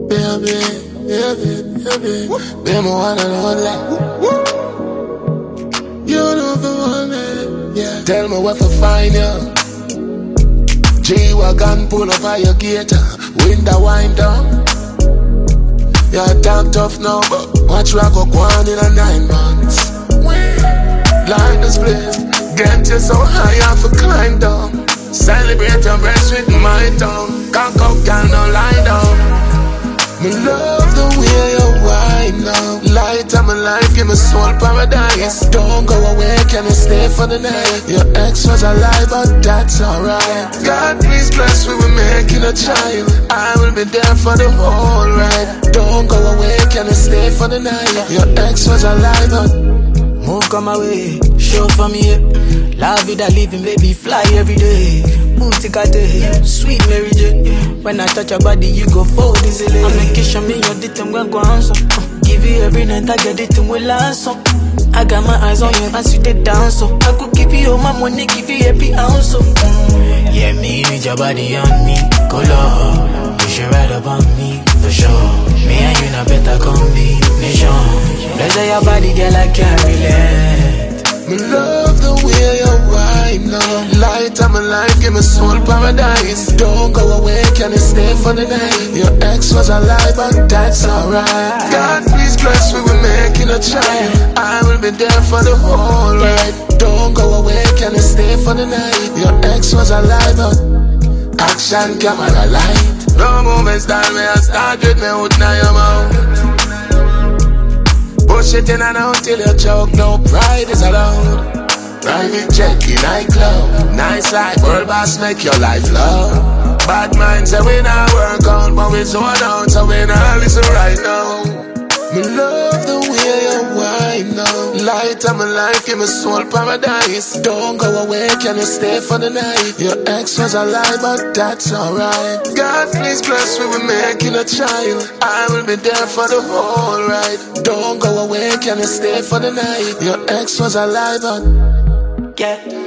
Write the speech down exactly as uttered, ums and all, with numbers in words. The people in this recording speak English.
Baby, baby, baby, baby, one and only. You know the one, man. Yeah. Tell me where to find you. G-Wagon pull up at your gate, window wind down. You're talk tough now, but watch rock go on in a nine months. Like the split, get you so high off a climb down. Celebrate your breast with my tongue. Can't go, can no lie down. Me love the way you whine now. Light of my life, give me soul paradise. Don't go away, can you stay for the night? Your ex was alive, but that's alright. God please bless we were making a child. I will be there for the whole ride. Don't go away, can you stay for the night? Your ex was alive, but move come my way, show for me, yeah. La vida living, baby, fly every day. Multicate, sweet Mary J. When I touch your body, you go forward easily. I'm making sure me your dit and go answer. Give you every night, I get it and we'll answer. I got my eyes on you as you did dance, so I could give you all my money, give you every ounce. So. Mm. Yeah, me with your body on me, color. You should ride up on me, for sure. Me and you not better combination. Pleasure your body, girl, I can't relate. Me love the way you whine now. Light of my life, give me soul paradise. Don't go away, can you stay for the night? Your ex was alive, but that's alright. God please bless we were making a child. I will be there for the whole ride. Don't go away, can you stay for the night? Your ex was alive, but action, camera, light. No movement style, me I start with me hood now your mouth. Push it in and out till you choke, no pride is allowed. Private jet in nightclub, nice life, world boss make your life love. Bad minds say we not work on, but we zone out, so we not listen right now. Me love the way you whine now. Light of my life, give me soul paradise. Don't go away, can you stay for the night? Your ex was alive, but that's alright. God please bless we were making a child. I will be there for the whole ride. Don't go away, can you stay for the night? Your ex was alive, but yeah.